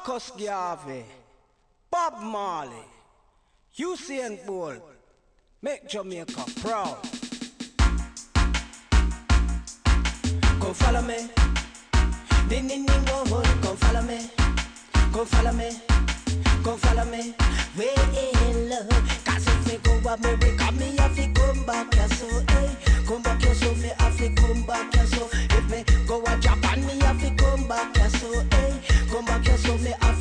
Marcus Garvey, Bob Marley, Usain Bolt, make Jamaica proud. Come follow me, ding ding ding go hold. Come follow me, come follow me, come follow me. Way in love, 'cause if me go America, me have to come back here so. Hey, come back here so me have to come back here so. If me go Japan, me have to come back here so. Hey, come back here so me have